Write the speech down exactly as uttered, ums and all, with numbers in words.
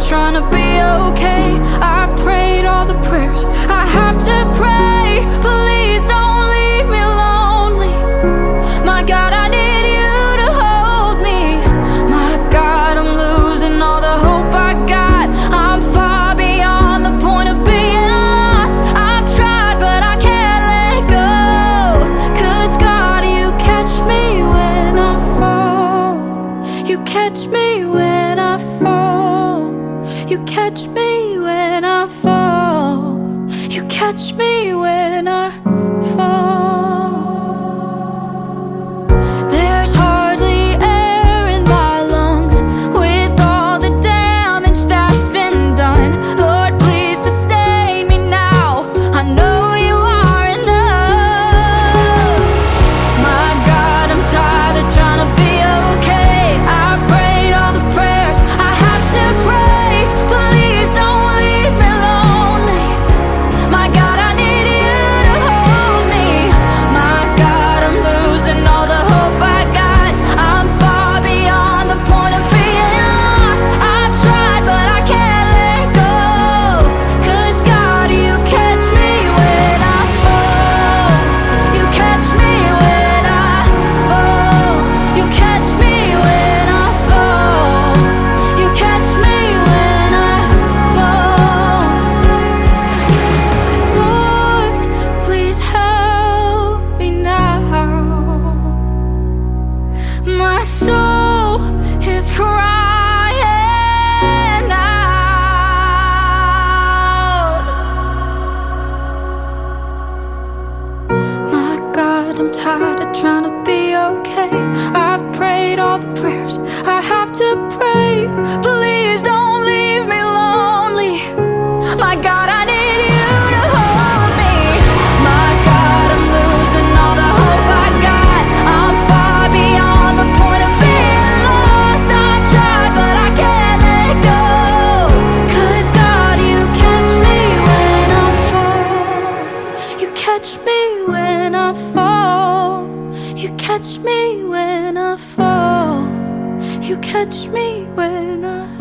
trying to be okay. I've prayed all the prayers I have to pray. Please don't leave me lonely. My God, I need you to hold me. My God, I'm losing all the hope I got. I'm far beyond the point of being lost. I've tried, but I can't let go. 'Cause God, you catch me when I fall. You catch me when I fall. You catch me when I fall. You catch me when I fall. There's hardly air in my lungs with all the damage that's been done. Lord, please sustain me now. I know you are enough. My God, I'm tired of trying to be okay. I prayed all the prayers I have to pray. Please don't leave me lonely. My God, I need you to hold me. My God, I'm losing all the hope I got. I'm far beyond the point of being lost. I've tried, but I can't let go. 'Cause God, you catch me when I fall. You catch me when I fall. You catch me when I fall. You catch me when I fall. Lord, please help me now. My soul is crying out. My God, I'm tired of trying to be okay. I've prayed all the prayers I have to pray. Please don't leave me lonely. My God, I need you to hold me. My God, I'm losing all the hope I got. I'm far beyond the point of being lost. I've tried, but I can't let go. 'Cause God, you catch me when I fall. You catch me when I fall. You catch me when I fall. You catch me when I